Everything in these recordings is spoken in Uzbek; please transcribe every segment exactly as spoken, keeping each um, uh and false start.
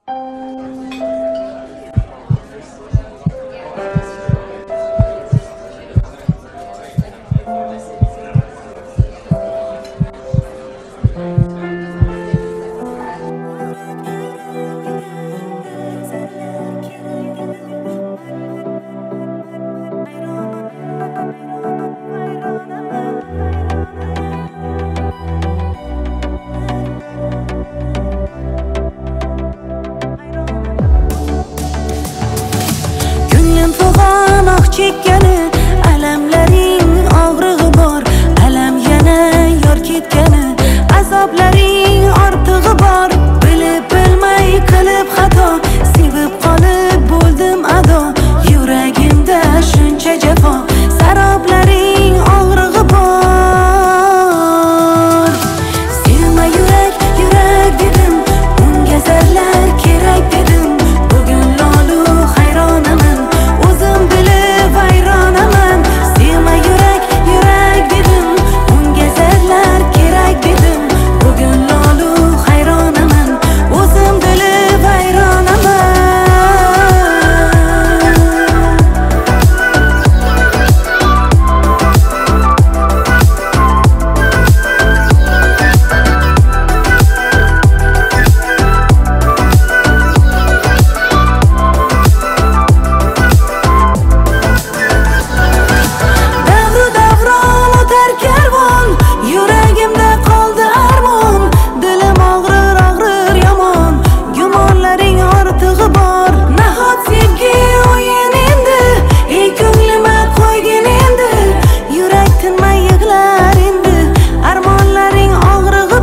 chekkani alamlaring og'rig'i bor, alam yana yor ketgani azoblaring ortig'i bor. Bilib bilmay qilib xato, sevib qolib bo'ldim ado, yuragimda shuncha jafo, saroblaring og'rig'i bor. Sevma yurak, yurak dedim, unga zarlar kerak dedim. Bugun lolu hayronaman, o'zim bilib vayronaman. Sevma yurak, yurak dedim, unga zarlar kerak dedim. Bugun lolu hayronaman, o'zim bilib vayronaman. Davru davron o'tar karvon, yuragimda qoldi armon. Dilim og'rir, og'rir yomon, gumonlaring ortig'i bor. Nahot sevgi o'yin endi, ey ko'nglima qo'ygin endi. Yurak tinmay yig'lar endi, armonlaring og'rig'i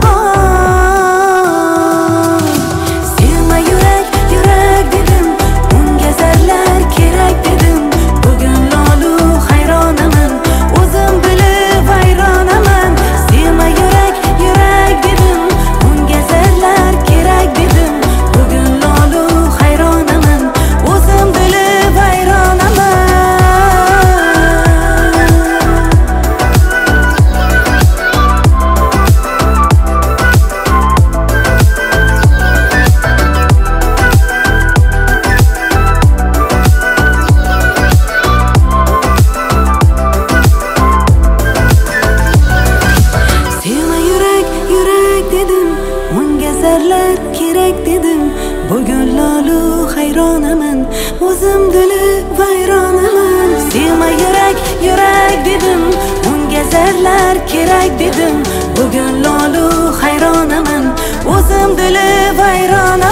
bor. Sevma yurak, yurak dedim, unga zarlar kerak dedim. Bugun lolu hayronaman, o'zim bilib vayronaman. Sevma yurak, yurak dedim, unga zarlar kerak dedim. Bugun lolu hayronaman, o'zim bilib vayronaman. Sevma yurak, yurak dedim, unga zarlar kerak dedim. Bugun lolu hayronaman, o'zim bilib vayronaman. Sevma yurak, yurak dedim, unga zarlar kerak dedim. Bugun lolu hayronaman, o'zim bilib vayronaman.